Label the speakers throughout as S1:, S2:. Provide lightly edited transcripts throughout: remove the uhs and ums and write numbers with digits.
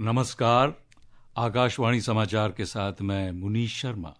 S1: नमस्कार। आकाशवाणी समाचार के साथ मैं मुनीश शर्मा।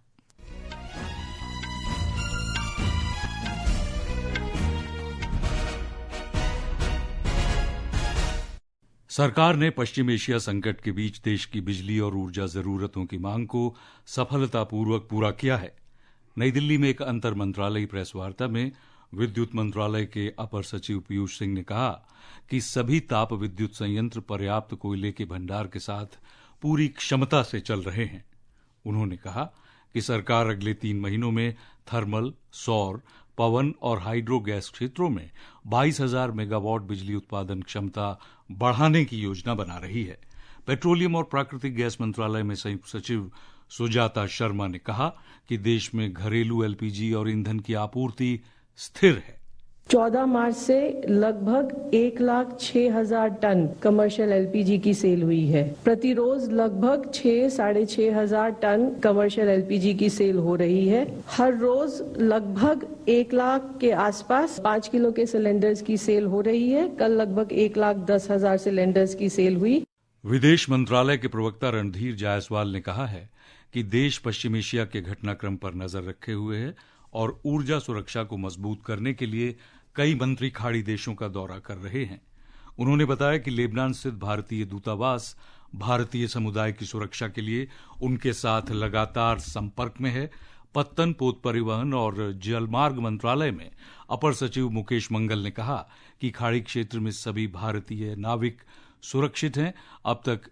S1: सरकार ने पश्चिम एशिया संकट के बीच देश की बिजली और ऊर्जा जरूरतों की मांग को सफलतापूर्वक पूरा किया है। नई दिल्ली में एक अंतर मंत्रालयी प्रेस वार्ता में विद्युत मंत्रालय के अपर सचिव पीयूष सिंह ने कहा कि सभी ताप विद्युत संयंत्र पर्याप्त कोयले के भंडार के साथ पूरी क्षमता से चल रहे हैं। उन्होंने कहा कि सरकार अगले 3 महीनों में थर्मल, सौर, पवन और हाइड्रो गैस क्षेत्रों में 22,000 मेगावाट बिजली उत्पादन क्षमता बढ़ाने की योजना बना रही है। पेट्रोलियम और प्राकृतिक गैस मंत्रालय में संयुक्त सचिव सुजाता शर्मा ने कहा कि देश में घरेलू एलपीजी और ईंधन की आपूर्ति स्थिर है।
S2: 14 मार्च से लगभग 1,06,000 टन कमर्शियल एलपीजी की सेल हुई है। प्रतिरोज लगभग 6,500 टन कमर्शियल एलपीजी की सेल हो रही है। हर रोज लगभग 1 लाख के आसपास 5 किलो के सिलेंडर्स की सेल हो रही है। कल लगभग 1,10,000 सिलेंडर्स की सेल हुई।
S1: विदेश मंत्रालय के प्रवक्ता रणधीर जायसवाल ने कहा है कि देश पश्चिम एशिया के घटनाक्रम पर नजर रखे हुए है और ऊर्जा सुरक्षा को मजबूत करने के लिए कई मंत्री खाड़ी देशों का दौरा कर रहे हैं। उन्होंने बताया कि लेबनान स्थित भारतीय दूतावास भारतीय समुदाय की सुरक्षा के लिए उनके साथ लगातार संपर्क में है। पत्तन, पोत परिवहन और जलमार्ग मंत्रालय में अपर सचिव मुकेश मंगल ने कहा कि खाड़ी क्षेत्र में सभी भारतीय नाविक सुरक्षित हैं। अब तक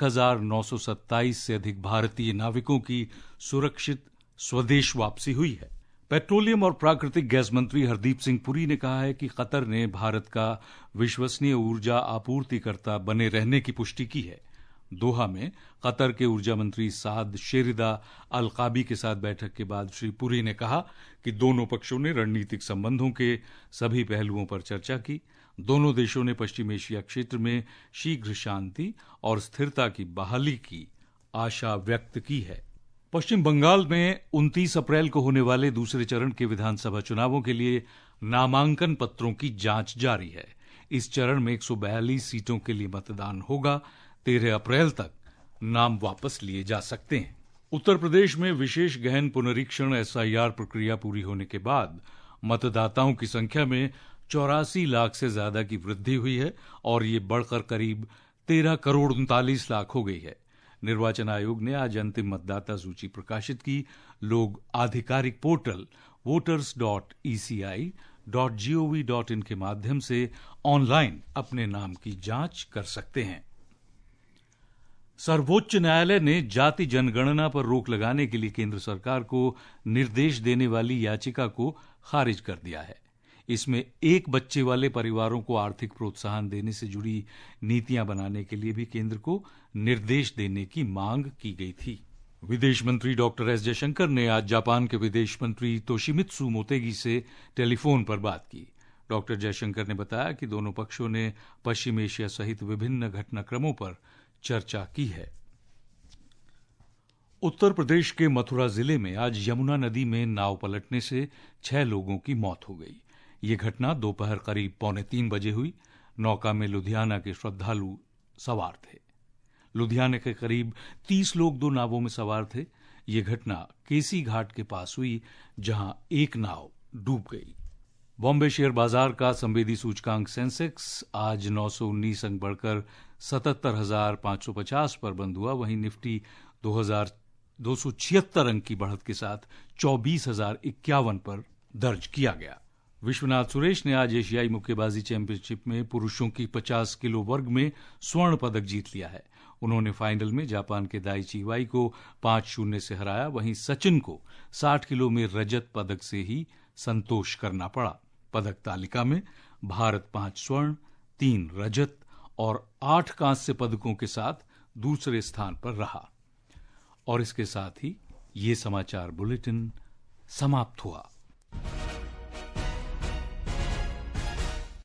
S1: 1,927 से अधिक भारतीय नाविकों की सुरक्षित स्वदेश वापसी हुई है। पेट्रोलियम और प्राकृतिक गैस मंत्री हरदीप सिंह पुरी ने कहा है कि कतर ने भारत का विश्वसनीय ऊर्जा आपूर्तिकर्ता बने रहने की पुष्टि की है। दोहा में कतर के ऊर्जा मंत्री साद शेरिदा अलकाबी के साथ बैठक के बाद श्री पुरी ने कहा कि दोनों पक्षों ने रणनीतिक संबंधों के सभी पहलुओं पर चर्चा की। दोनों देशों ने पश्चिम एशिया क्षेत्र में शीघ्र शांति और स्थिरता की बहाली की आशा व्यक्त की है। पश्चिम बंगाल में 29 अप्रैल को होने वाले दूसरे चरण के विधानसभा चुनावों के लिए नामांकन पत्रों की जांच जारी है। इस चरण में 142 सीटों के लिए मतदान होगा। 13 अप्रैल तक नाम वापस लिए जा सकते हैं। उत्तर प्रदेश में विशेष गहन पुनरीक्षण एसआईआर प्रक्रिया पूरी होने के बाद मतदाताओं की संख्या में 84 लाख से ज्यादा की वृद्धि हुई है और ये बढ़कर करीब 13 करोड़ 39 लाख हो गई है। निर्वाचन आयोग ने आज अंतिम मतदाता सूची प्रकाशित की। लोग आधिकारिक पोर्टल voters.eci.gov.in के माध्यम से ऑनलाइन अपने नाम की जांच कर सकते हैं। सर्वोच्च न्यायालय ने जाति जनगणना पर रोक लगाने के लिए केंद्र सरकार को निर्देश देने वाली याचिका को खारिज कर दिया है। इसमें एक बच्चे वाले परिवारों को आर्थिक प्रोत्साहन देने से जुड़ी नीतियां बनाने के लिए भी केंद्र को निर्देश देने की मांग की गई थी। विदेश मंत्री डॉक्टर एस जयशंकर ने आज जापान के विदेश मंत्री तोशिमित्सु मोतेगी से टेलीफोन पर बात की। डॉक्टर जयशंकर ने बताया कि दोनों पक्षों ने पश्चिम एशिया सहित विभिन्न घटनाक्रमों पर चर्चा की है। उत्तर प्रदेश के मथुरा जिले में आज यमुना नदी में नाव पलटने से 6 लोगों की मौत हो गई। ये घटना दोपहर करीब 2:45 बजे हुई। नौका में लुधियाना के श्रद्धालु सवार थे। लुधियाना के करीब 30 लोग 2 नावों में सवार थे। ये घटना केसी घाट के पास हुई, जहां एक नाव डूब गई। बॉम्बे शेयर बाजार का संवेदी सूचकांक सेंसेक्स आज 919 अंक बढ़कर 77,550 पर बंद हुआ। वहीं निफ्टी 2,276 अंक की बढ़त के साथ 24,051 पर दर्ज किया गया। विश्वनाथ सुरेश ने आज एशियाई मुक्केबाजी चैंपियनशिप में पुरुषों की 50 किलो वर्ग में स्वर्ण पदक जीत लिया है। उन्होंने फाइनल में जापान के दाइची इवाई को 5-0 से हराया। वहीं सचिन को 60 किलो में रजत पदक से ही संतोष करना पड़ा। पदक तालिका में भारत 5 स्वर्ण, 3 रजत और 8 कांस्य पदकों के साथ दूसरे स्थान पर रहा। और इसके साथ ही ये समाचार बुलेटिन समाप्त हुआ।